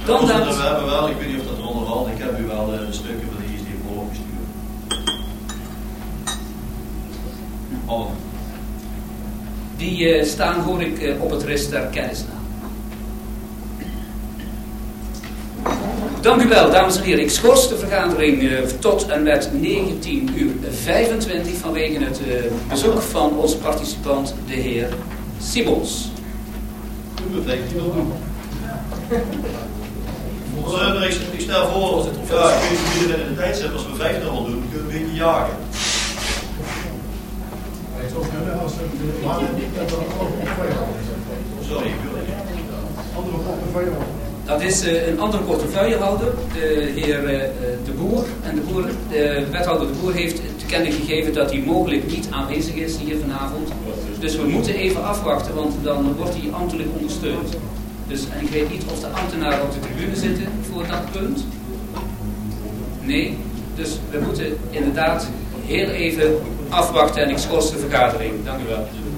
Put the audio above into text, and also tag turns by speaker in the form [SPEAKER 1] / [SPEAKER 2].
[SPEAKER 1] Dan, dames...
[SPEAKER 2] We hebben wel, ik weet niet of dat eronder valt, ik heb u wel de stukken van de ISD opgestuurd. Oh.
[SPEAKER 1] Die staan, hoor ik, op het rest ter kennis na. Dank u wel, dames en heren. Ik schors de vergadering tot en met 19:25 vanwege het bezoek van onze participant, de heer Simons.
[SPEAKER 2] Ik stel voor, ik weet niet in de tijd zit, als we 5 al doen, kunnen we een beetje jagen. Sorry,
[SPEAKER 3] andere portefeuille.
[SPEAKER 1] Dat is een andere portefeuillehouder, de heer De Boer. En de wethouder De Boer heeft te kennen gegeven dat hij mogelijk niet aanwezig is hier vanavond. Dus we moeten even afwachten, want dan wordt hij ambtelijk ondersteund. Dus, en ik weet niet of de ambtenaren op de tribune zitten voor dat punt. Nee, dus we moeten inderdaad heel even afwachten en ik schors de vergadering. Dank u wel.